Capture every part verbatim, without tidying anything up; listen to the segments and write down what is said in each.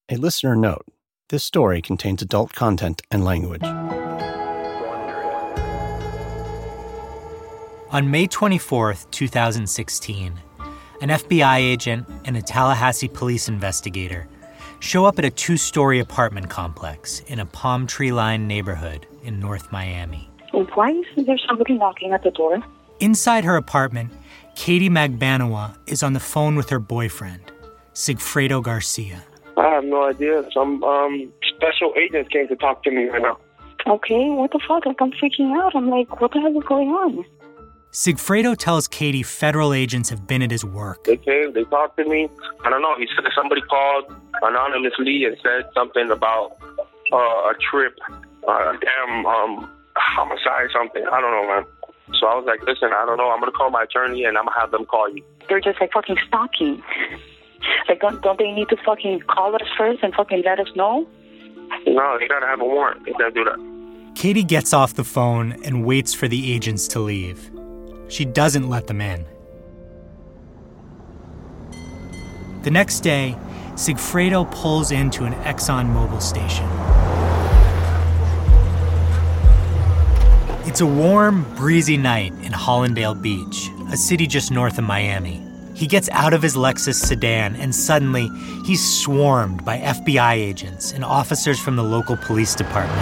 A listener note, this story contains adult content and language. On May twenty-fourth, twenty sixteen, an F B I agent and a Tallahassee police investigator show up at a two-story apartment complex in a palm tree-lined neighborhood in North Miami. Why is there somebody knocking at the door? Inside her apartment, Katie Magbanawa is on the phone with her boyfriend, Sigfredo Garcia. I have no idea. Some um, special agents came to talk to me right now. Okay, what the fuck? Like, I'm freaking out. I'm like, what the hell is going on? Sigfredo tells Katie federal agents have been at his work. They came, they talked to me. I don't know, he said somebody called anonymously and said something about uh, a trip, uh, damn um, homicide, something. I don't know, man. So I was like, listen, I don't know. I'm going to call my attorney and I'm going to have them call you. They're just like fucking stalking. Like, don't, don't they need to fucking call us first and fucking let us know? No, you got to have a warrant. You got to do that. Katie gets off the phone and waits for the agents to leave. She doesn't let them in. The next day, Sigfredo pulls into an Exxon Mobil station. It's a warm, breezy night in Hollandale Beach, a city just north of Miami. He gets out of his Lexus sedan and suddenly he's swarmed by F B I agents and officers from the local police department.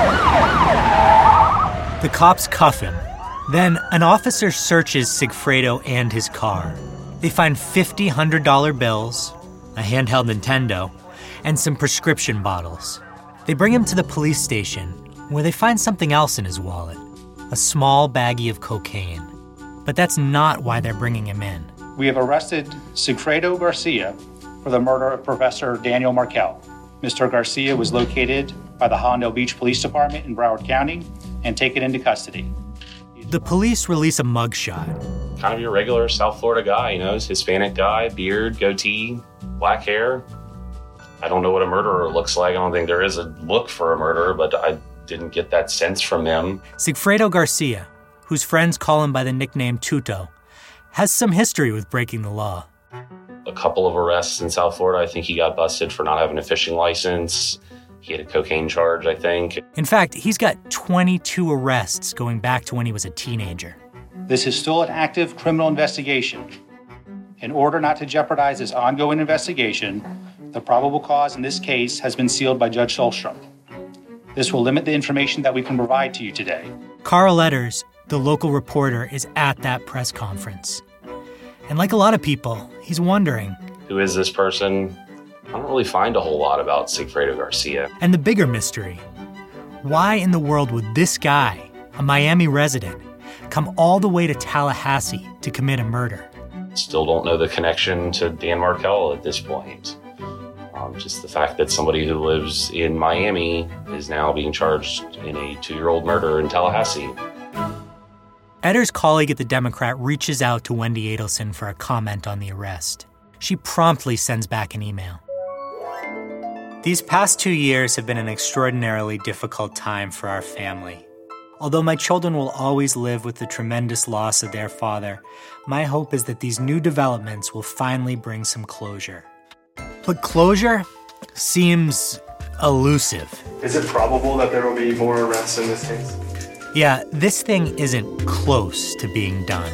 The cops cuff him. Then an officer searches Sigfredo and his car. They find fifty one hundred dollar bills, a handheld Nintendo, and some prescription bottles. They bring him to the police station where they find something else in his wallet, a small baggie of cocaine. But that's not why they're bringing him in. We have arrested Sigfredo Garcia for the murder of Professor Daniel Markel. Mister Garcia was located by the Hollandale Beach Police Department in Broward County and taken into custody. The police release a mugshot. Kind of your regular South Florida guy, you know, Hispanic guy, beard, goatee, black hair. I don't know what a murderer looks like. I don't think there is a look for a murderer, but I didn't get that sense from him. Sigfredo Garcia, whose friends call him by the nickname Tuto, has some history with breaking the law. A couple of arrests in South Florida. I think he got busted for not having a fishing license. He had a cocaine charge, I think. In fact, he's got twenty-two arrests going back to when he was a teenager. This is still an active criminal investigation. In order not to jeopardize this ongoing investigation, the probable cause in this case has been sealed by Judge Solstrom. This will limit the information that we can provide to you today. Carl Letters, the local reporter, is at that press conference. And like a lot of people, he's wondering, who is this person? I don't really find a whole lot about Sigfredo Garcia. And the bigger mystery, why in the world would this guy, a Miami resident, come all the way to Tallahassee to commit a murder? Still don't know the connection to Dan Markel at this point. Um, just the fact that somebody who lives in Miami is now being charged in a two-year-old murder in Tallahassee. Etter's colleague at the Democrat reaches out to Wendy Adelson for a comment on the arrest. She promptly sends back an email. These past two years have been an extraordinarily difficult time for our family. Although my children will always live with the tremendous loss of their father, my hope is that these new developments will finally bring some closure. But closure seems elusive. Is it probable that there will be more arrests in this case? Yeah, this thing isn't close to being done.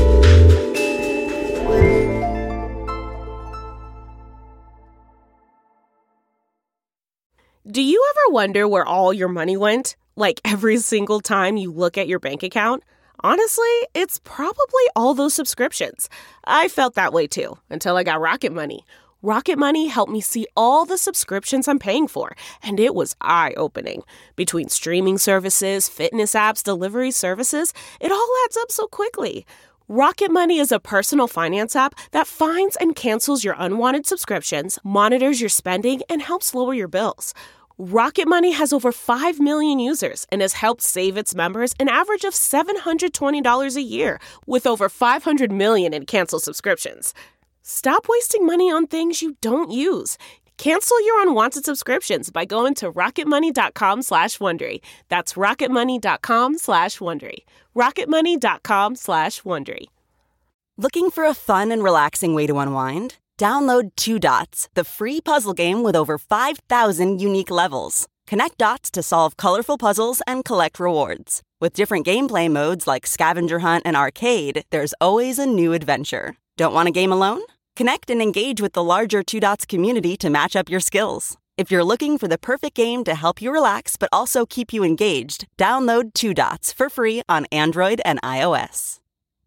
Do you ever wonder where all your money went? Like every single time you look at your bank account? Honestly, it's probably all those subscriptions. I felt that way too, until I got Rocket Money. Rocket Money helped me see all the subscriptions I'm paying for, and it was eye-opening. Between streaming services, fitness apps, delivery services, it all adds up so quickly. Rocket Money is a personal finance app that finds and cancels your unwanted subscriptions, monitors your spending, and helps lower your bills. Rocket Money has over five million users and has helped save its members an average of seven hundred twenty dollars a year, with over five hundred million in canceled subscriptions. Stop wasting money on things you don't use. Cancel your unwanted subscriptions by going to rocketmoney.com slash Wondery. That's rocketmoney.com slash Wondery. rocketmoney.com slash Wondery. Looking for a fun and relaxing way to unwind? Download Two Dots, the free puzzle game with over five thousand unique levels. Connect dots to solve colorful puzzles and collect rewards. With different gameplay modes like scavenger hunt and arcade, there's always a new adventure. Don't want a game alone? Connect and engage with the larger Two Dots community to match up your skills. If you're looking for the perfect game to help you relax but also keep you engaged, download Two Dots for free on Android and iOS.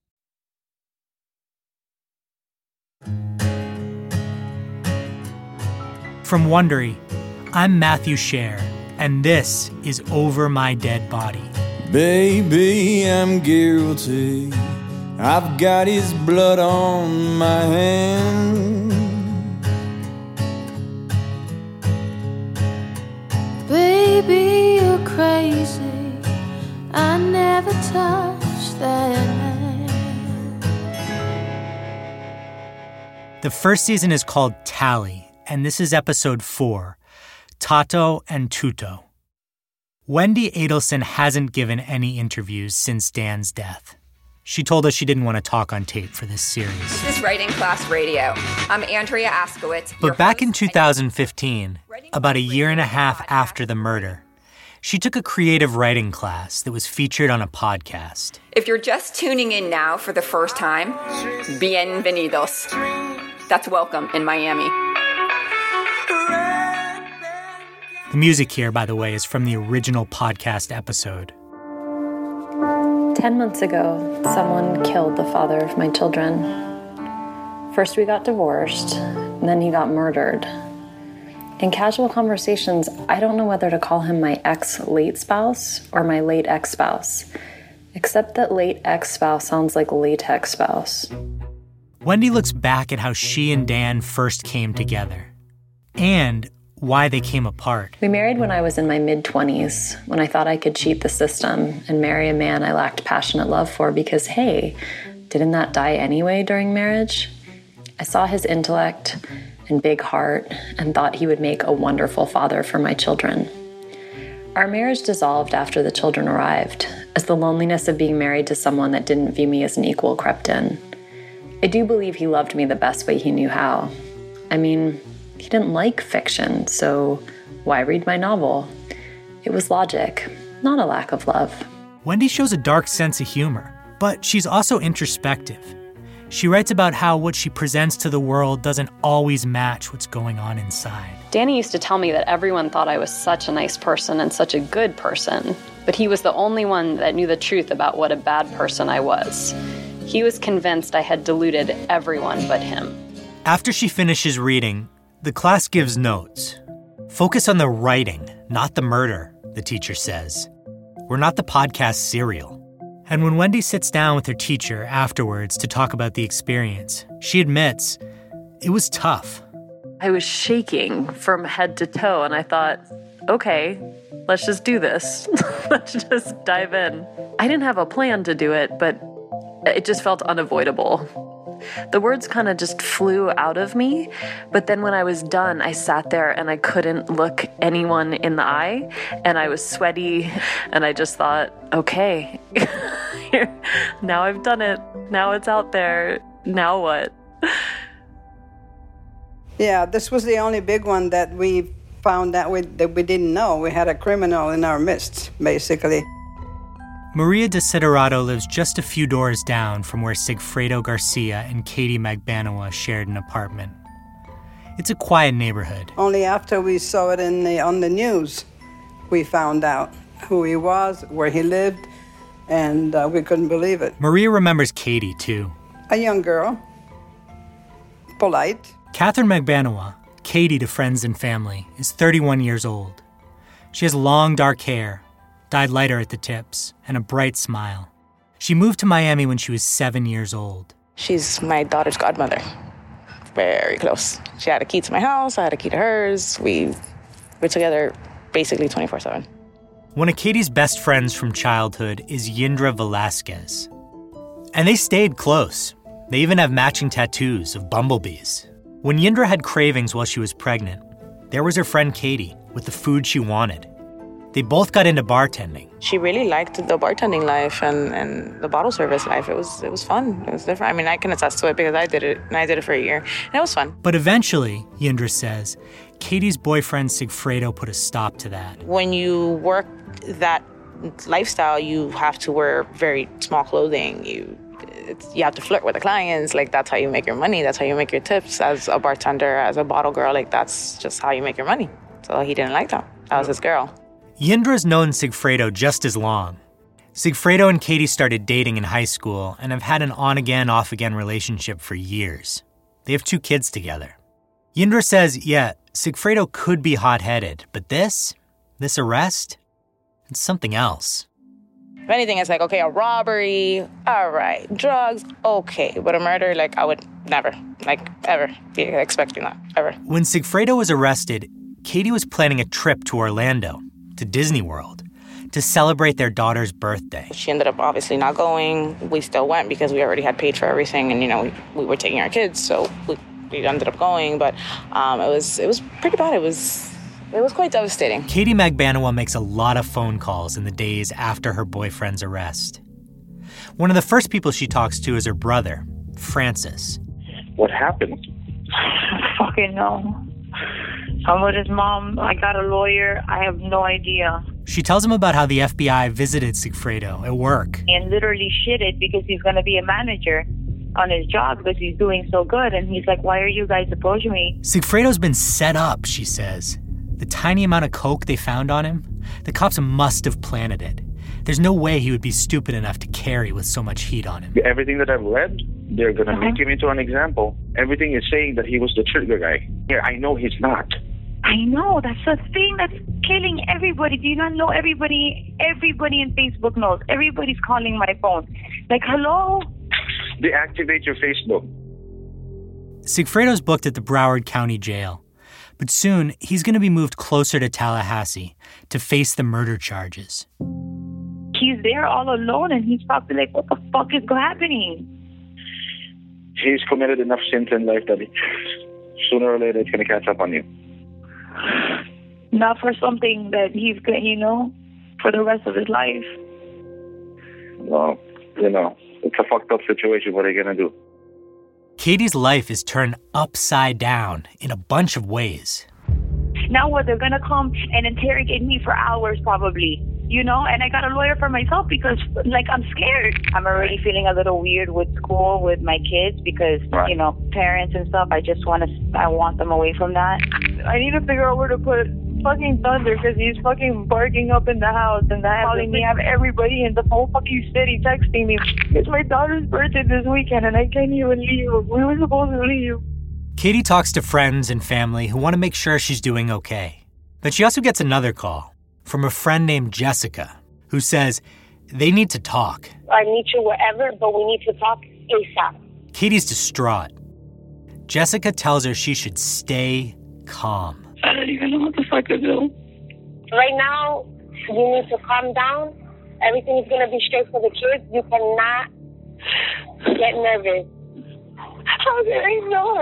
From Wondery, I'm Matthew Scher, and this is Over My Dead Body. Baby, I'm guilty. I've got his blood on my hand. Baby, you're crazy. I never touched that hand. The first season is called Tally, and this is episode four, Tato and Tuto. Wendy Adelson hasn't given any interviews since Dan's death. She told us she didn't want to talk on tape for this series. This is Writing Class Radio. I'm Andrea Askowitz. But back in two thousand fifteen, about a year and a half after the murder, she took a creative writing class that was featured on a podcast. If you're just tuning in now for the first time, bienvenidos. That's welcome in Miami. The music here, by the way, is from the original podcast episode. Ten months ago, someone killed the father of my children. First we got divorced, and then he got murdered. In casual conversations, I don't know whether to call him my ex-late spouse or my late ex-spouse, except that late ex-spouse sounds like latex spouse. Wendy looks back at how she and Dan first came together, and why they came apart. We married when I was in my mid-twenties, when I thought I could cheat the system and marry a man I lacked passionate love for because, hey, didn't that die anyway during marriage? I saw his intellect and big heart and thought he would make a wonderful father for my children. Our marriage dissolved after the children arrived, as the loneliness of being married to someone that didn't view me as an equal crept in. I do believe he loved me the best way he knew how. I mean, he didn't like fiction, so why read my novel? It was logic, not a lack of love. Wendy shows a dark sense of humor, but she's also introspective. She writes about how what she presents to the world doesn't always match what's going on inside. Danny used to tell me that everyone thought I was such a nice person and such a good person, but he was the only one that knew the truth about what a bad person I was. He was convinced I had deluded everyone but him. After she finishes reading, the class gives notes. Focus on the writing, not the murder, the teacher says. We're not the podcast serial. And when Wendy sits down with her teacher afterwards to talk about the experience, she admits it was tough. I was shaking from head to toe, and I thought, okay, let's just do this. Let's just dive in. I didn't have a plan to do it, but it just felt unavoidable. The words kind of just flew out of me, but then when I was done, I sat there and I couldn't look anyone in the eye, and I was sweaty, and I just thought, okay, now I've done it. Now it's out there. Now what? Yeah, this was the only big one that we found that we, that we didn't know. We had a criminal in our midst, basically. Maria Desiderato lives just a few doors down from where Sigfredo Garcia and Katie Magbanua shared an apartment. It's a quiet neighborhood. Only after we saw it in the, on the news, we found out who he was, where he lived, and uh, we couldn't believe it. Maria remembers Katie, too. A young girl, polite. Catherine Magbanua, Katie to friends and family, is thirty-one years old. She has long, dark hair, dyed lighter at the tips, and a bright smile. She moved to Miami when she was seven years old. She's my daughter's godmother. Very close. She had a key to my house, I had a key to hers. We were together basically twenty-four seven. One of Katie's best friends from childhood is Yindra Velasquez. And they stayed close. They even have matching tattoos of bumblebees. When Yindra had cravings while she was pregnant, there was her friend Katie with the food she wanted. They both got into bartending. She really liked the bartending life and, and the bottle service life. It was it was fun. It was different. I mean, I can attest to it because I did it, and I did it for a year. And it was fun. But eventually, Yindra says, Katie's boyfriend Sigfredo put a stop to that. When you work that lifestyle, you have to wear very small clothing. You it's, you have to flirt with the clients. Like, that's how you make your money. That's how you make your tips as a bartender, as a bottle girl. Like, that's just how you make your money. So he didn't like that. That was his girl. Yindra's known Sigfredo just as long. Sigfredo and Katie started dating in high school and have had an on-again, off-again relationship for years. They have two kids together. Yindra says, yeah, Sigfredo could be hot-headed, but this, this arrest, it's something else. If anything, it's like, okay, a robbery, all right, drugs, okay, but a murder, like, I would never, like, ever be expecting that, ever. When Sigfredo was arrested, Katie was planning a trip to Orlando, to Disney World, to celebrate their daughter's birthday. She ended up obviously not going. We still went because we already had paid for everything, and, you know, we, we were taking our kids, so we, we ended up going, but um, it was it was pretty bad. It was it was quite devastating. Katie Magbanua makes a lot of phone calls in the days after her boyfriend's arrest. One of the first people she talks to is her brother, Francis. What happened? I fucking know. I'm with his mom. I got a lawyer. I have no idea. She tells him about how the F B I visited Sigfredo at work. And literally shitted because he's going to be a manager on his job because he's doing so good. And he's like, why are you guys approaching me? Sigfredo's been set up, she says. The tiny amount of coke they found on him, the cops must have planted it. There's no way he would be stupid enough to carry with so much heat on him. Everything that I've read, they're going to uh-huh. make him into an example. Everything is saying that he was the trigger guy. Yeah, I know he's not. I know. That's the thing that's killing everybody. Do you not know everybody? Everybody in Facebook knows. Everybody's calling my phone. Like, hello? Deactivate your Facebook. Sigfredo's booked at the Broward County Jail. But soon, he's going to be moved closer to Tallahassee to face the murder charges. He's there all alone, and he's probably like, what the fuck is happening? He's committed enough sins in life that he, sooner or later it's going to catch up on you. Not for something that he's going to, you know, for the rest of his life. Well, you know, it's a fucked up situation. What are you going to do? Katie's life is turned upside down in a bunch of ways. Now what, they're going to come and interrogate me for hours probably, you know? And I got a lawyer for myself because, like, I'm scared. I'm already feeling a little weird with school, with my kids because, right. you know, parents and stuff, I just want to, I want them away from that. I need to figure out where to put fucking Thunder because he's fucking barking up in the house and I calling me. I have everybody in the whole fucking city texting me. It's my daughter's birthday this weekend and I can't even leave. We were supposed to leave. Katie talks to friends and family who want to make sure she's doing okay. But she also gets another call from a friend named Jessica who says they need to talk. I meet you wherever, but we need to talk ASAP. Katie's distraught. Jessica tells her she should stay calm. I don't even know what the fuck to do. Right now, you need to calm down. Everything is going to be straight for the kids. You cannot get nervous. How can I not?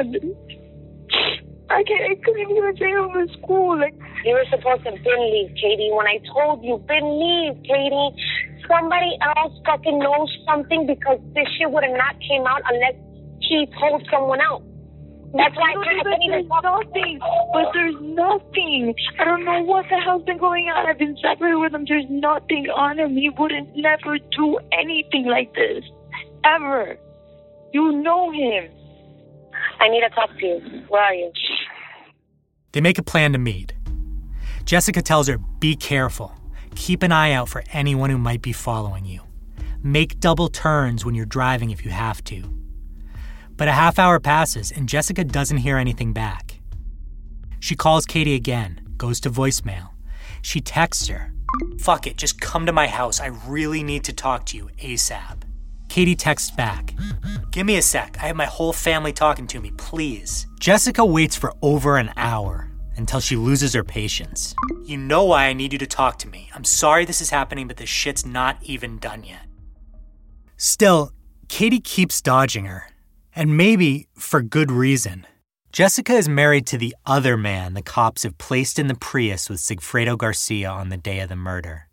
I can't, I couldn't even say I'm in school. Like, you were supposed to bin leave, Katie. When I told you, bin leave, Katie. Somebody else fucking knows something because this shit would have not came out unless he told someone else. That's why I can't even talk. Nothing, but there's nothing. I don't know what the hell's been going on. I've been separated with him. There's nothing on him. He wouldn't never do anything like this. Ever. You know him. I need to talk to you. Where are you? They make a plan to meet. Jessica tells her, be careful. Keep an eye out for anyone who might be following you. Make double turns when you're driving if you have to. But a half hour passes and Jessica doesn't hear anything back. She calls Katie again, goes to voicemail. She texts her, fuck it, just come to my house. I really need to talk to you ASAP. Katie texts back, give me a sec. I have my whole family talking to me, please. Jessica waits for over an hour until she loses her patience. You know why I need you to talk to me. I'm sorry this is happening, but this shit's not even done yet. Still, Katie keeps dodging her. And maybe for good reason. Jessica is married to the other man the cops have placed in the Prius with Sigfredo Garcia on the day of the murder.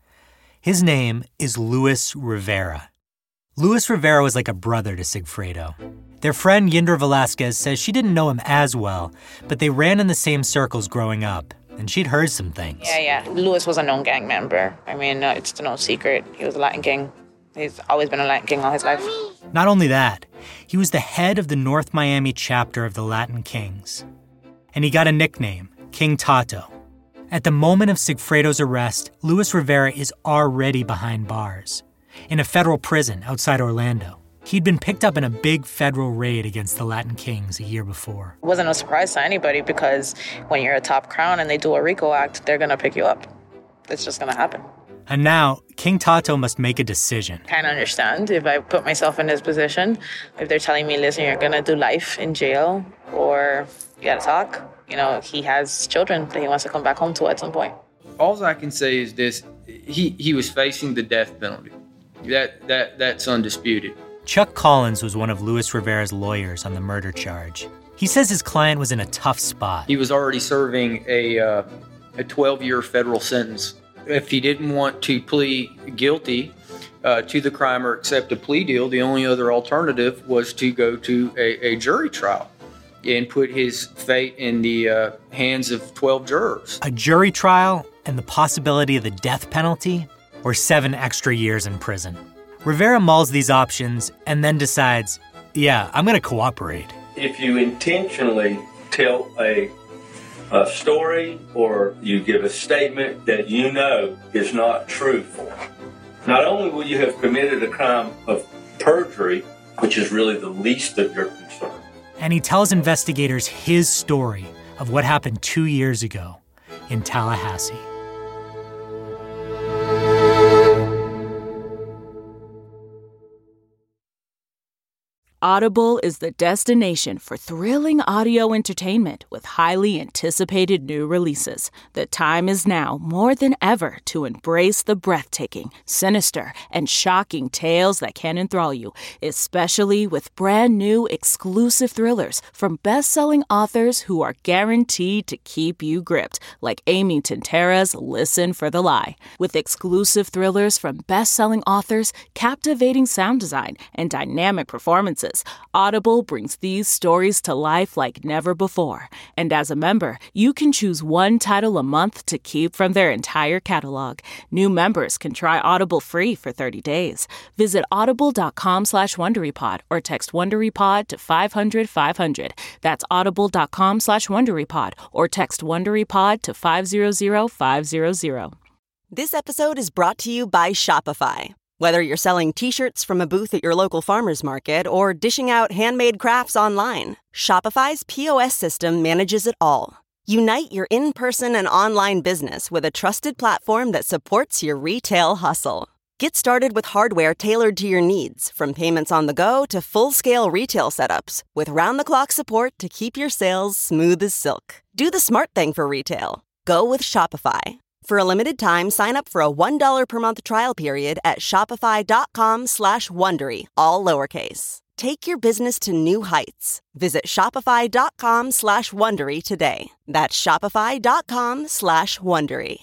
His name is Luis Rivera. Luis Rivera was like a brother to Sigfredo. Their friend Yindra Velasquez says she didn't know him as well, but they ran in the same circles growing up, and she'd heard some things. Yeah, yeah. Luis was a known gang member. I mean, uh, it's no secret. He was a Latin King. He's always been a Latin King all his life. Not only that, he was the head of the North Miami chapter of the Latin Kings. And he got a nickname, King Tato. At the moment of Sigfredo's arrest, Luis Rivera is already behind bars, in a federal prison outside Orlando. He'd been picked up in a big federal raid against the Latin Kings a year before. It wasn't a surprise to anybody because when you're a top crown and they do a RICO act, they're going to pick you up. It's just going to happen. And now, King Tato must make a decision. Kind of understand if I put myself in this position. If they're telling me, listen, you're going to do life in jail or you got to talk. You know, he has children that he wants to come back home to at some point. All I can say is this. He, he was facing the death penalty. That that That's undisputed. Chuck Collins was one of Luis Rivera's lawyers on the murder charge. He says his client was in a tough spot. He was already serving a uh, a twelve-year federal sentence. If he didn't want to plead guilty uh, to the crime or accept a plea deal, the only other alternative was to go to a, a jury trial and put his fate in the uh, hands of twelve jurors. A jury trial and the possibility of the death penalty or seven extra years in prison. Rivera mulls these options and then decides, yeah, I'm going to cooperate. If you intentionally tell a, a story or you give a statement that you know is not truthful, not only will you have committed a crime of perjury, which is really the least of your concern. And he tells investigators his story of what happened two years ago in Tallahassee. Audible is the destination for thrilling audio entertainment with highly anticipated new releases. The time is now more than ever to embrace the breathtaking, sinister, and shocking tales that can enthrall you, especially with brand new exclusive thrillers from best-selling authors who are guaranteed to keep you gripped, like Amy Tintera's Listen for the Lie. With exclusive thrillers from best-selling authors, captivating sound design, and dynamic performances, Audible brings these stories to life like never before. And as a member, you can choose one title a month to keep from their entire catalog. New members can try Audible free for thirty days. Visit audible.com slash WonderyPod or text WonderyPod to five hundred five hundred. That's audible.com slash WonderyPod or text WonderyPod to five hundred five hundred. This episode is brought to you by Shopify. Whether you're selling t-shirts from a booth at your local farmer's market or dishing out handmade crafts online, Shopify's P O S system manages it all. Unite your in-person and online business with a trusted platform that supports your retail hustle. Get started with hardware tailored to your needs, from payments on the go to full-scale retail setups, with round-the-clock support to keep your sales smooth as silk. Do the smart thing for retail. Go with Shopify. For a limited time, sign up for a one dollar per month trial period at shopify.com slash Wondery, all lowercase. Take your business to new heights. Visit shopify.com slash Wondery today. That's shopify.com slash Wondery.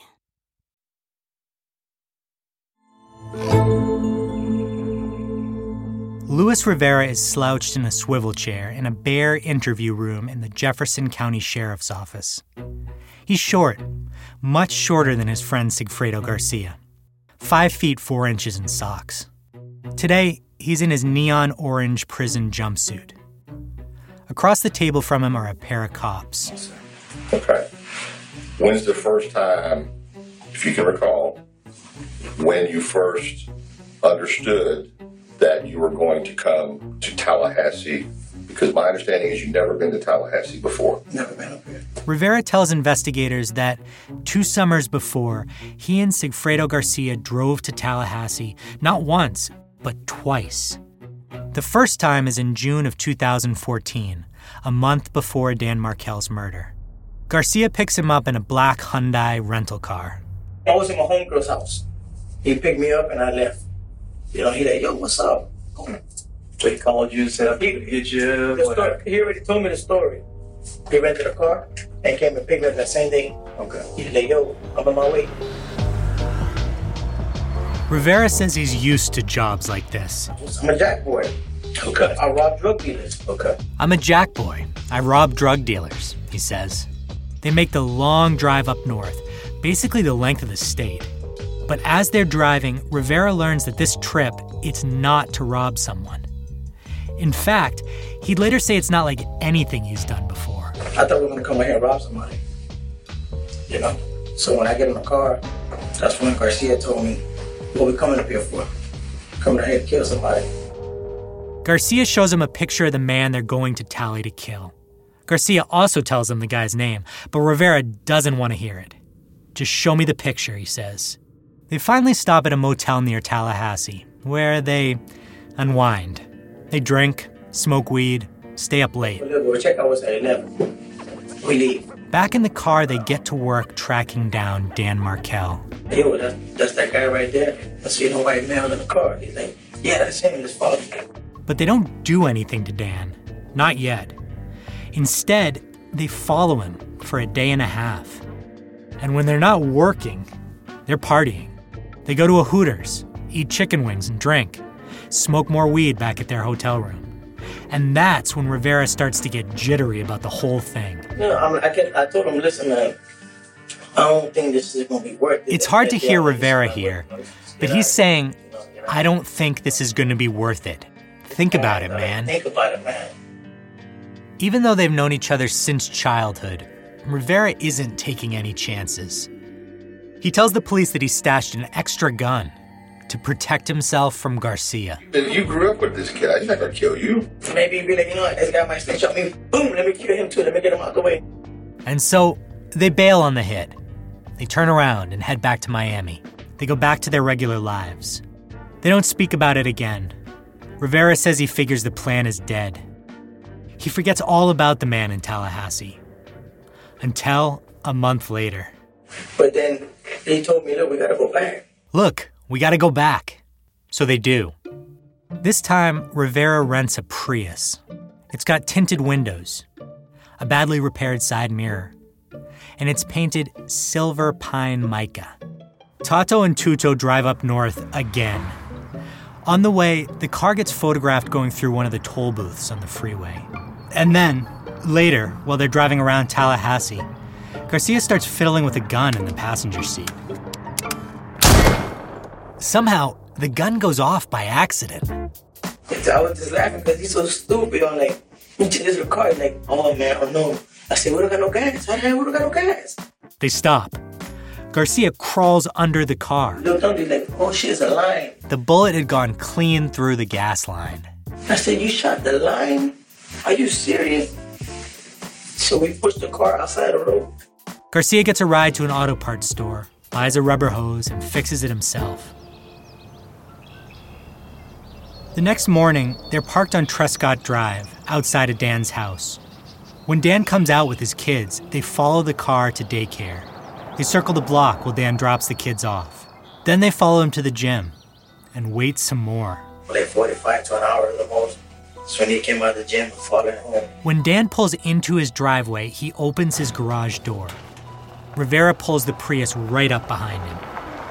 Luis Rivera is slouched in a swivel chair in a bare interview room in the Jefferson County Sheriff's Office. He's short, much shorter than his friend Sigfredo Garcia. Five feet four inches in socks. Today, he's in his neon orange prison jumpsuit. Across the table from him are a pair of cops. Okay. When's the first time, if you can recall, when you first understood that you were going to come to Tallahassee? Because my understanding is you've never been to Tallahassee before. Never been up here. Rivera tells investigators that two summers before, he and Sigfredo Garcia drove to Tallahassee not once, but twice. The first time is in June of two thousand fourteen, a month before Dan Markel's murder. Garcia picks him up in a black Hyundai rental car. I was in my homegirl's house. He picked me up and I left. You know, he like, yo, what's up? So he called you and said, he, hit you. Story, he already told me the story. He rented a car and came and picked me up that same day. Okay. He's like, yo, I'm on my way. Rivera says he's used to jobs like this. I'm a jack boy. Okay. I rob drug dealers. Okay. I'm a jack boy. I rob drug dealers, he says. They make the long drive up north, basically the length of the state. But as they're driving, Rivera learns that this trip, it's not to rob someone. In fact, he'd later say it's not like anything he's done before. I thought we were going to come out here and rob somebody. You know? So when I get in the car, that's when Garcia told me, what we coming up here for? Coming out here to kill somebody. Garcia shows him a picture of the man they're going to Tally to kill. Garcia also tells him the guy's name, but Rivera doesn't want to hear it. Just show me the picture, he says. They finally stop at a motel near Tallahassee, where they unwind. They drink, smoke weed, stay up late. We'll check out what's at eleven. We leave. Back in the car, they get to work tracking down Dan Markel. Yo, that's, that's that guy right there. I see no white male in the car. He's like, yeah, that's him. Just follow me. But they don't do anything to Dan. Not yet. Instead, they follow him for a day and a half. And when they're not working, they're partying. They go to a Hooters, eat chicken wings and drink, smoke more weed back at their hotel room. And that's when Rivera starts to get jittery about the whole thing. No, I, mean, I, can, I told him, listen, man, I don't think this is going to be worth it. It's hard to hear Rivera here, but he's saying, I don't think this is going to be worth it. Think about it, man. Think about it, man. Even though they've known each other since childhood, Rivera isn't taking any chances. He tells the police that he stashed an extra gun to protect himself from Garcia. And you grew up with this guy. He's not going to kill you. Maybe he'd be like, you know what, this guy might snitch on me. Boom, let me kill him too. Let me get him out the way. And so they bail on the hit. They turn around and head back to Miami. They go back to their regular lives. They don't speak about it again. Rivera says he figures the plan is dead. He forgets all about the man in Tallahassee. Until a month later. But then he told me, look, we gotta go back. Look, we gotta go back. So they do. This time, Rivera rents a Prius. It's got tinted windows, a badly repaired side mirror, and it's painted silver pine mica. Tato and Tuto drive up north again. On the way, the car gets photographed going through one of the toll booths on the freeway. And then, later, while they're driving around Tallahassee, Garcia starts fiddling with a gun in the passenger seat. Somehow, the gun goes off by accident. I was just laughing because he's so stupid. I'm like, this is the car. He's like, oh man, oh no. I said, we don't got no gas. I said, we don't got no gas. They stop. Garcia crawls under the car. Look under, like, oh shit, it's a line. The bullet had gone clean through the gas line. I said, you shot the line? Are you serious? So we pushed the car outside the road. Garcia gets a ride to an auto parts store, buys a rubber hose, and fixes it himself. The next morning, they're parked on Trescott Drive, outside of Dan's house. When Dan comes out with his kids, they follow the car to daycare. They circle the block while Dan drops the kids off. Then they follow him to the gym and wait some more. Like forty-five to an hour at the most. So when he came out of the gym, following home. When Dan pulls into his driveway, he opens his garage door. Rivera pulls the Prius right up behind him.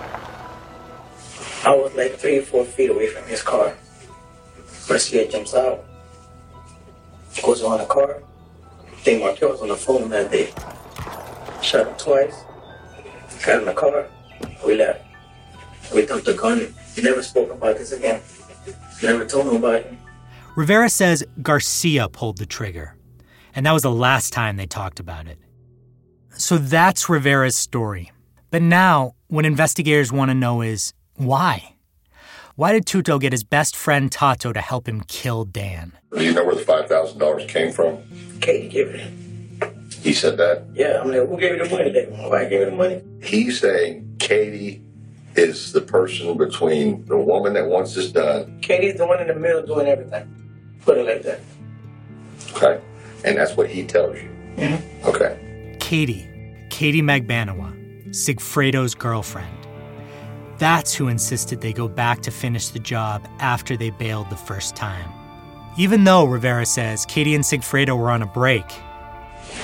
I was like three or four feet away from his car. Garcia jumps out, goes on the car. I think Markel was on the phone that day. Shot him twice. Got in the car. We left. We dumped the gun. He never spoke about this again. Never told nobody. Rivera says Garcia pulled the trigger, and that was the last time they talked about it. So that's Rivera's story. But now, what investigators want to know is, why? Why did Tuto get his best friend Tato to help him kill Dan? Do you know where the five thousand dollars came from? Katie gave it him. He said that? Yeah, I'm like, who gave you the money? Like, why gave you the money? He's saying Katie is the person between the woman that wants this done. Katie's the one in the middle doing everything. Put it like that. Okay. And that's what he tells you? Mm-hmm. Okay. Katie. Katie Magbanawa, Sigfredo's girlfriend. That's who insisted they go back to finish the job after they bailed the first time. Even though, Rivera says, Katie and Sigfredo were on a break.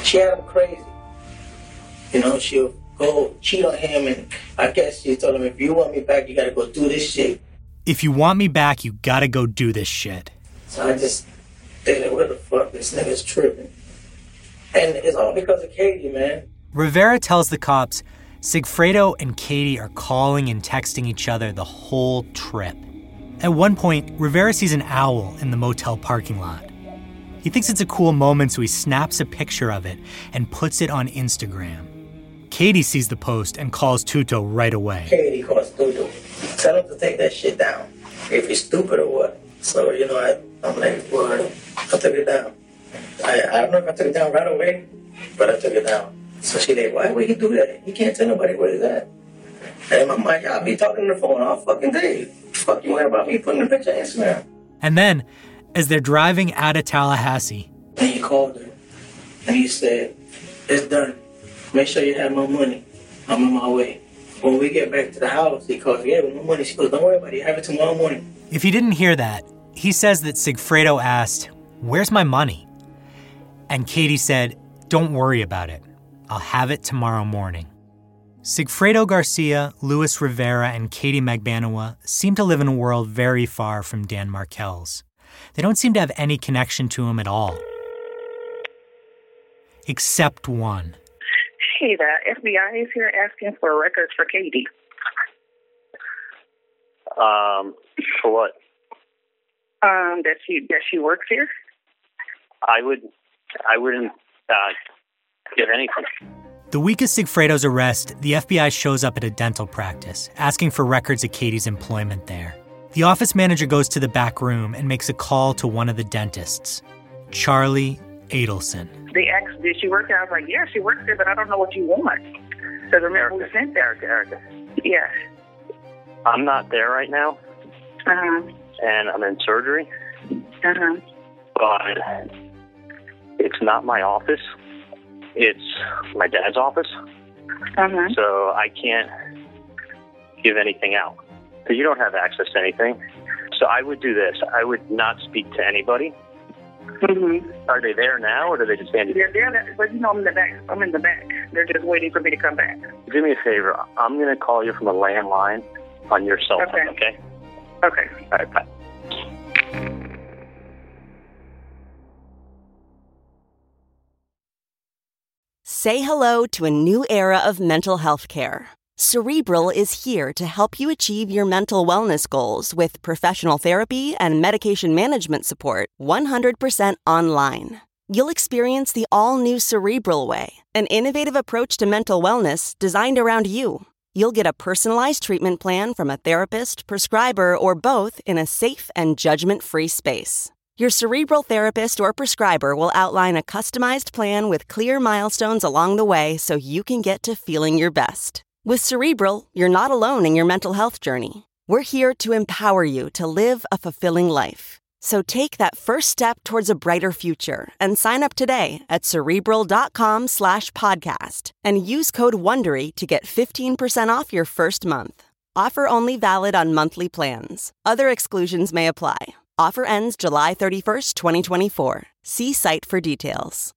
She had him crazy. You know, she'll go cheat on him, and I guess she told him, if you want me back, you gotta go do this shit. If you want me back, you gotta go do this shit. So I just think, where the fuck, this nigga's tripping. And it's all because of Katie, man. Rivera tells the cops Sigfredo and Katie are calling and texting each other the whole trip. At one point, Rivera sees an owl in the motel parking lot. He thinks it's a cool moment, so he snaps a picture of it and puts it on Instagram. Katie sees the post and calls Tuto right away. Katie calls Tuto. Tell him to take that shit down. If he's stupid or what. So, you know, I, I'm like, well, I took it down. I, I don't know if I took it down right away, but I took it down. So she like, why would he do that? He can't tell nobody where he's at. And in my mind, I'll be talking on the phone all fucking day. Fuck you worry about me putting a picture on Instagram. And then, as they're driving out of Tallahassee, and he called her, and he said, it's done. Make sure you have my money. I'm on my way. When we get back to the house, he calls, yeah, with my money. She goes, don't worry about it. You have it tomorrow morning. If you didn't hear that, he says that Sigfredo asked, where's my money? And Katie said, don't worry about it. I'll have it tomorrow morning. Sigfredo Garcia, Luis Rivera, and Katie Magbanua seem to live in a world very far from Dan Markel's. They don't seem to have any connection to him at all. Except one. Hey, the F B I is here asking for records for Katie. Um, for what? Um, that she that she works here. I would, I wouldn't uh, give anything. The week of Sigfredo's arrest, the F B I shows up at a dental practice, asking for records of Katie's employment there. The office manager goes to the back room and makes a call to one of the dentists, Charlie Adelson. They asked, did she work there? I was like, yeah, she works there, but I don't know what you want. Because remember, we sent there. Erica, Erica. Yeah. I'm not there right now. Uh-huh. And I'm in surgery. Uh-huh. But it's not my office. It's my dad's office. Uh-huh. So I can't give anything out. So you don't have access to anything. So I would do this. I would not speak to anybody. Mm-hmm. Are they there now, or do they just stand? They're there, but you know I'm in the back. I'm in the back. They're just waiting for me to come back. Do me a favor. I'm going to call you from a landline on your cell phone, okay? Okay. All right, bye. Say hello to a new era of mental health care. Cerebral is here to help you achieve your mental wellness goals with professional therapy and medication management support one hundred percent online. You'll experience the all-new Cerebral Way, an innovative approach to mental wellness designed around you. You'll get a personalized treatment plan from a therapist, prescriber, or both in a safe and judgment-free space. Your Cerebral therapist or prescriber will outline a customized plan with clear milestones along the way so you can get to feeling your best. With Cerebral, you're not alone in your mental health journey. We're here to empower you to live a fulfilling life. So take that first step towards a brighter future and sign up today at Cerebral.com slash podcast and use code WONDERY to get fifteen percent off your first month. Offer only valid on monthly plans. Other exclusions may apply. Offer ends July thirty-first, twenty twenty-four. See site for details.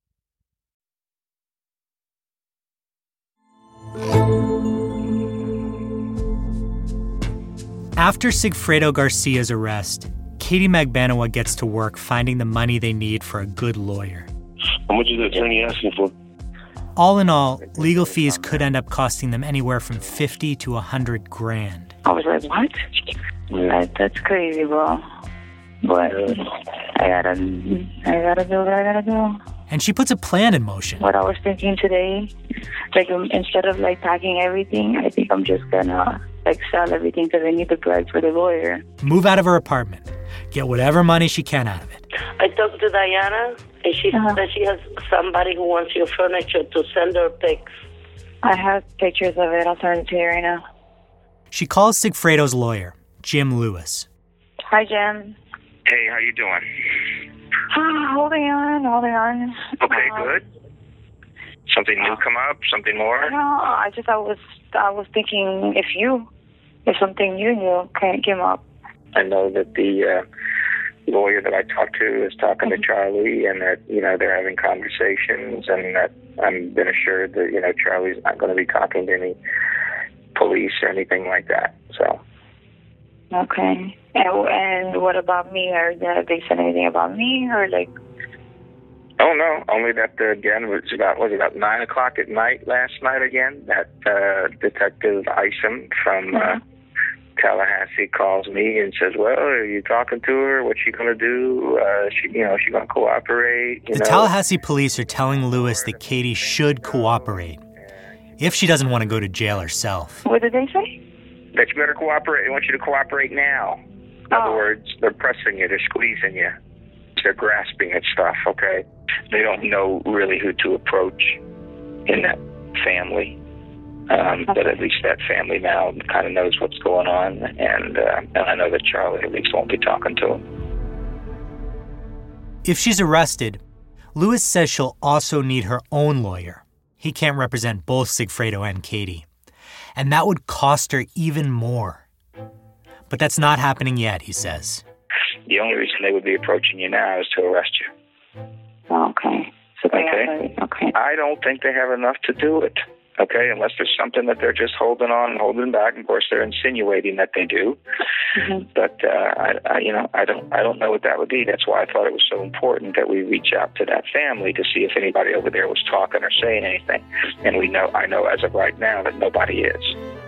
After Sigfredo Garcia's arrest, Katie Magbanua gets to work finding the money they need for a good lawyer. How much is the attorney asking for? All in all, legal fees could end up costing them anywhere from fifty to a hundred grand. I was like, what? Like, that's crazy, bro. But I gotta, I gotta do what I gotta do. And she puts a plan in motion. What I was thinking today, like um, instead of like packing everything, I think I'm just gonna like sell everything because I need the bread for the lawyer. Move out of her apartment. Get whatever money she can out of it. I talked to Diana, and she uh-huh. said she has somebody who wants your furniture to send her pics. I have pictures of it. I'll send it to you right now. She calls Sigfredo's lawyer, Jim Lewis. Hi, Jim. Hey, how you doing? Ah, holding on, holding on. Okay, uh, good. Something new come up? Something more? No, I just I was I was thinking if you if something new new came up. I know that the uh, lawyer that I talked to is talking to Charlie, and that, you know, they're having conversations, and that I've been assured that, you know, Charlie's not going to be talking to any police or anything like that. So. Okay. And, and what about me? Or did they say anything about me, or like? Oh no! Only that uh, again it was about was it about nine o'clock at night last night again. That uh, Detective Isom from uh, mm-hmm. Tallahassee calls me and says, "Well, are you talking to her? What's she going to do? Uh, she, you know, is she going to cooperate?" You the know? Tallahassee police are telling Lewis that Katie should cooperate if she doesn't want to go to jail herself. What did they say? That you better cooperate. They want you to cooperate now. In oh. other words, they're pressing you. They're squeezing you. They're grasping at stuff. Okay. They don't know really who to approach in that family, um, but at least that family now kind of knows what's going on, and, uh, and I know that Charlie at least won't be talking to him. If she's arrested, Lewis says she'll also need her own lawyer. He can't represent both Sigfredo and Katie, and that would cost her even more. But that's not happening yet, he says. The only reason they would be approaching you now is to arrest you. Okay. So they okay. Have, okay. I don't think they have enough to do it. Okay, unless there's something that they're just holding on and holding back. Of course, they're insinuating that they do. Mm-hmm. But uh, I, I, you know, I don't, I don't know what that would be. That's why I thought it was so important that we reach out to that family to see if anybody over there was talking or saying anything. And we know, I know as of right now that nobody is.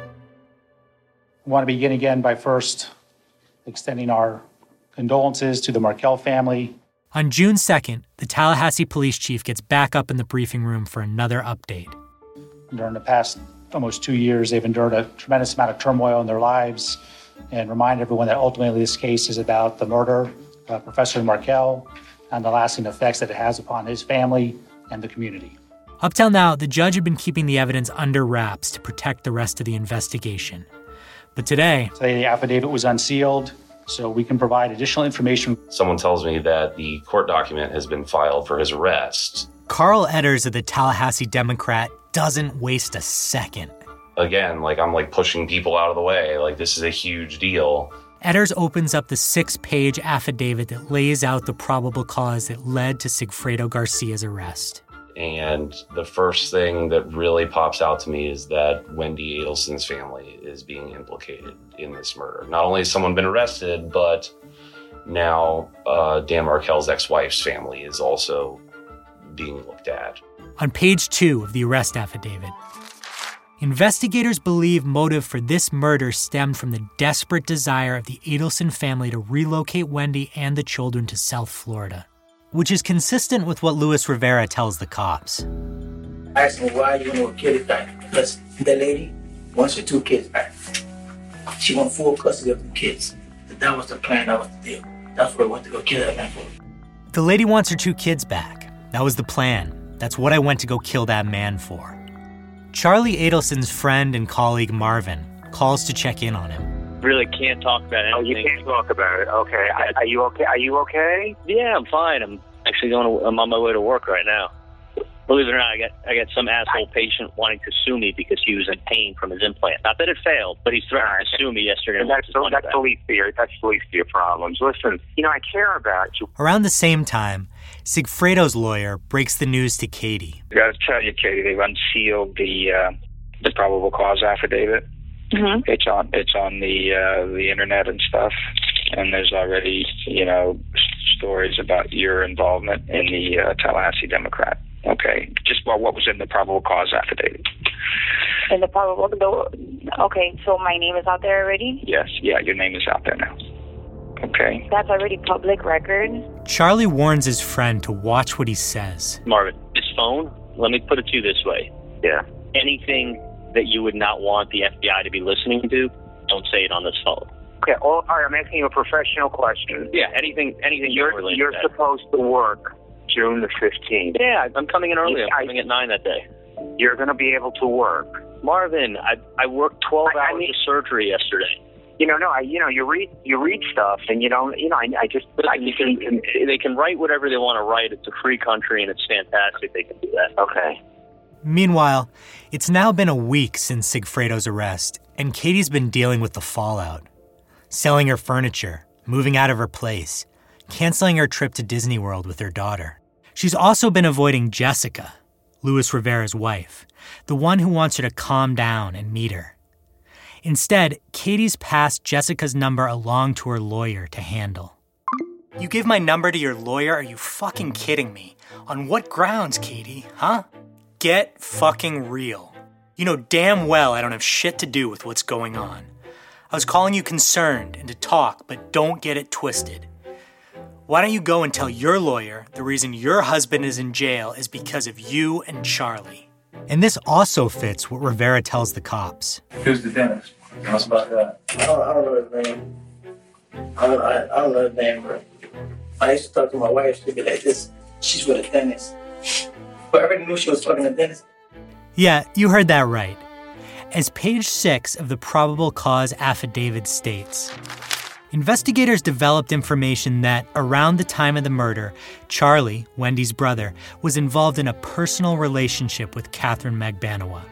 I want to begin again by first extending our condolences to the Markel family. On June second, the Tallahassee police chief gets back up in the briefing room for another update. During the past almost two years, they've endured a tremendous amount of turmoil in their lives, and remind everyone that ultimately this case is about the murder of Professor Markel and the lasting effects that it has upon his family and the community. Up till now, the judge had been keeping the evidence under wraps to protect the rest of the investigation. But today... Today the affidavit was unsealed, so we can provide additional information. Someone tells me that the court document has been filed for his arrest. Carl Edders of the Tallahassee Democrat doesn't waste a second. Again, like I'm like pushing people out of the way. Like this is a huge deal. Edders opens up the six-page affidavit that lays out the probable cause that led to Sigfredo Garcia's arrest. And the first thing that really pops out to me is that Wendy Adelson's family is being implicated in this murder. Not only has someone been arrested, but now uh, Dan Markel's ex-wife's family is also being looked at. On page two of the arrest affidavit, investigators believe motive for this murder stemmed from the desperate desire of the Adelson family to relocate Wendy and the children to South Florida, which is consistent with what Luis Rivera tells the cops. I asked him, why you want to kill it back? Because the lady wants her two kids back. She wants full custody of the kids. That was the plan, that was the deal. That's what I went to go kill that man for. The lady wants her two kids back. That was the plan. That's what I went to go kill that man for. Charlie Adelson's friend and colleague Marvin calls to check in on him. Really can't talk about anything. Oh, you can't talk about it. Okay. I, are you okay? Are you okay? Yeah, I'm fine. I'm actually going. To, I'm on my way to work right now. Believe it or not, I got I got some asshole patient wanting to sue me because he was in pain from his implant. Not that it failed, but he's threatening right. to sue me yesterday. And that's so, that's police fear. That's police fear problems. Listen, you know, I care about you. Around the same time, Sigfredo's lawyer breaks the news to Katie. I got to tell you, Katie, they've unsealed the uh, the probable cause affidavit. Mm-hmm. It's on it's on the uh, the internet and stuff, and there's already you know stories about your involvement in the uh, Tallahassee Democrat. Okay, just about what was in the probable cause affidavit. In the probable, the, okay, so my name is out there already? Yes, yeah, your name is out there now. Okay. That's already public record. Charlie warns his friend to watch what he says. Marvin, this phone, let me put it to you this way. Yeah. Anything that you would not want the F B I to be listening to, don't say it on this phone. Okay, all right, I'm asking you a professional question. Yeah, anything anything you're You're supposed to work June the fifteenth. Yeah, I'm coming in early. I'm I, coming at nine that day. You're going to be able to work. Marvin, I I worked twelve I, hours I mean, of surgery yesterday. You know, no, I, you know, you read, you read stuff, and you don't, you know, I, I just, Listen, I you can, they can write whatever they want to write. It's a free country, and it's fantastic. They can do that. Okay. Meanwhile, it's now been a week since Sigfredo's arrest, and Katie's been dealing with the fallout. Selling her furniture, moving out of her place, canceling her trip to Disney World with her daughter. She's also been avoiding Jessica, Luis Rivera's wife, the one who wants her to calm down and meet her. Instead, Katie's passed Jessica's number along to her lawyer to handle. You give my number to your lawyer? Are you fucking kidding me? On what grounds, Katie, huh? Get fucking real. You know damn well I don't have shit to do with what's going on. I was calling you concerned and to talk, but don't get it twisted. Why don't you go and tell your lawyer the reason your husband is in jail is because of you and Charlie? And this also fits what Rivera tells the cops. Who's the dentist? Tell us about that. I don't, I don't know his name. I don't, I, I don't know his name, but I used to talk to my wife. She'd be like this. She's with a dentist. But I already knew she was talking to a dentist. Yeah, you heard that right. As page six of the probable cause affidavit states, investigators developed information that around the time of the murder, Charlie, Wendy's brother, was involved in a personal relationship with Catherine Magbanua.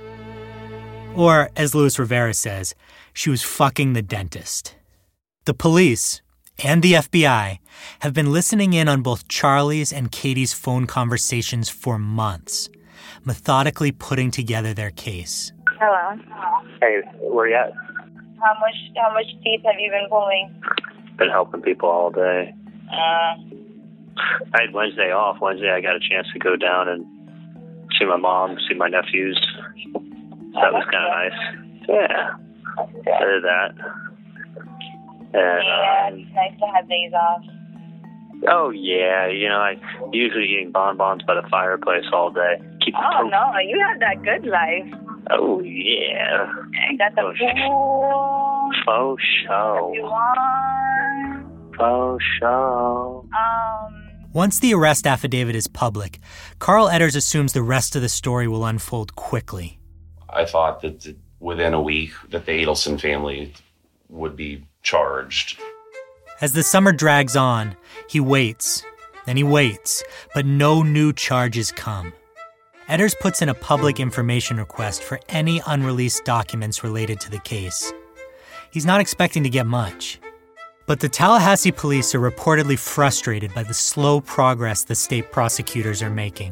Or, as Luis Rivera says, she was fucking the dentist. The police and the F B I have been listening in on both Charlie's and Katie's phone conversations for months, methodically putting together their case. Hello. Hey, where you at? How much how much teeth have you been pulling? Been helping people all day. Uh, I had Wednesday off. Wednesday I got a chance to go down and see my mom, see my nephews. That was kind of nice. Yeah. I did that. And, yeah, um, it's nice to have days off. oh, yeah. You know, I usually eating bonbons by the fireplace all day. Keep the Oh to- no, you had that good life. Oh, yeah. You got the pool. Faux show. You want. Faux show. Um. Once the arrest affidavit is public, Carl Edders assumes the rest of the story will unfold quickly. I thought that within a week that the Adelson family would be charged. As the summer drags on, he waits, and he waits, but no new charges come. Edders puts in a public information request for any unreleased documents related to the case. He's not expecting to get much. But the Tallahassee police are reportedly frustrated by the slow progress the state prosecutors are making.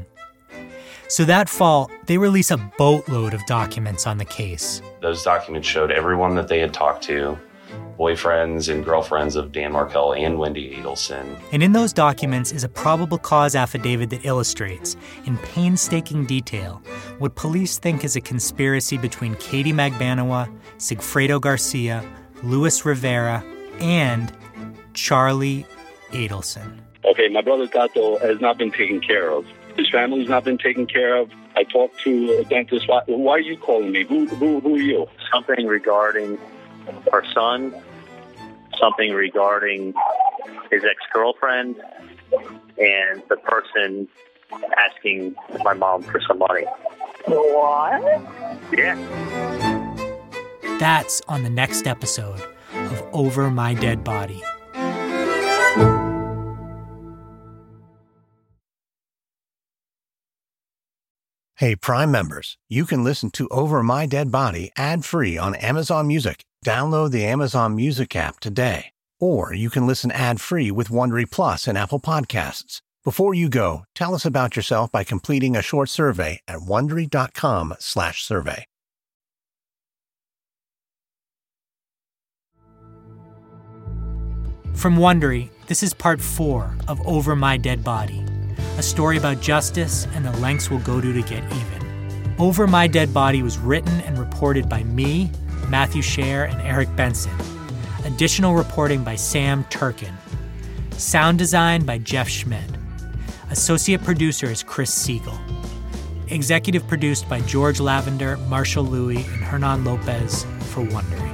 So that fall, they release a boatload of documents on the case. Those documents showed everyone that they had talked to, boyfriends and girlfriends of Dan Markel and Wendy Adelson. And in those documents is a probable cause affidavit that illustrates, in painstaking detail, what police think is a conspiracy between Katie Magbanua, Sigfredo Garcia, Luis Rivera, and Charlie Adelson. Okay, my brother Tato has not been taken care of. His family's not been taken care of. I talked to a dentist. Why, why are you calling me? Who, who, who are you? Something regarding our son, something regarding his ex-girlfriend, and the person asking my mom for some money. What? Yeah. That's on the next episode of Over My Dead Body. Hey, Prime members, you can listen to Over My Dead Body ad-free on Amazon Music. Download the Amazon Music app today. Or you can listen ad-free with Wondery Plus and Apple Podcasts. Before you go, tell us about yourself by completing a short survey at Wondery.com slash survey. From Wondery, this is part four of Over My Dead Body, a story about justice and the lengths we'll go to to get even. Over My Dead Body was written and reported by me, Matthew Scher, and Eric Benson. Additional reporting by Sam Turkin. Sound design by Jeff Schmidt. Associate producer is Chris Siegel. Executive produced by George Lavender, Marshall Louis, and Hernan Lopez for Wondery.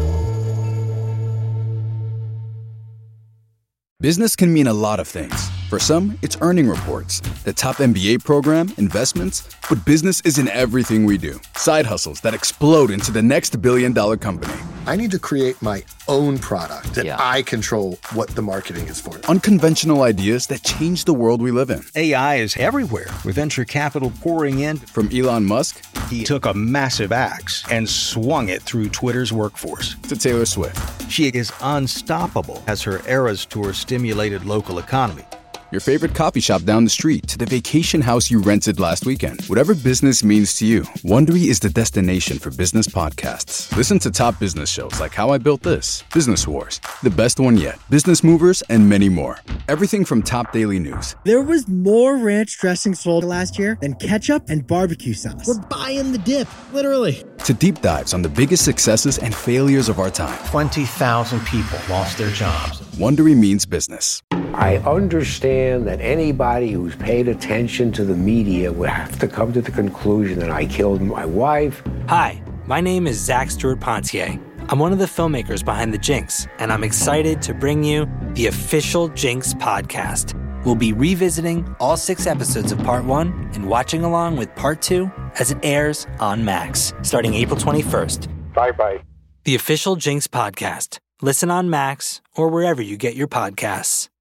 Business can mean a lot of things, For some, it's earning reports, the top M B A program, investments, but business isn't everything we do. Side hustles that explode into the next billion dollar company. I need to create my own product that yeah. I control what the marketing is for. Unconventional ideas that change the world we live in. A I is everywhere, with venture capital pouring in. From Elon Musk, he took a massive axe and swung it through Twitter's workforce. To Taylor Swift. She is unstoppable as her Eras Tour stimulated local economy. Your favorite coffee shop down the street to the vacation house you rented last weekend. Whatever business means to you, Wondery is the destination for business podcasts. Listen to top business shows like How I Built This, Business Wars, The Best One Yet, Business Movers, and many more. Everything from top daily news. There was more ranch dressing sold last year than ketchup and barbecue sauce. We're buying the dip, literally. To deep dives on the biggest successes and failures of our time. twenty thousand people lost their jobs. Wondery means business. I understand that anybody who's paid attention to the media would have to come to the conclusion that I killed my wife. Hi, my name is Zach Stewart Pontier. I'm one of the filmmakers behind The Jinx, and I'm excited to bring you the official Jinx podcast. We'll be revisiting all six episodes of Part one and watching along with Part two as it airs on Max, starting April twenty-first. Bye-bye. The official Jinx podcast. Listen on Max or wherever you get your podcasts.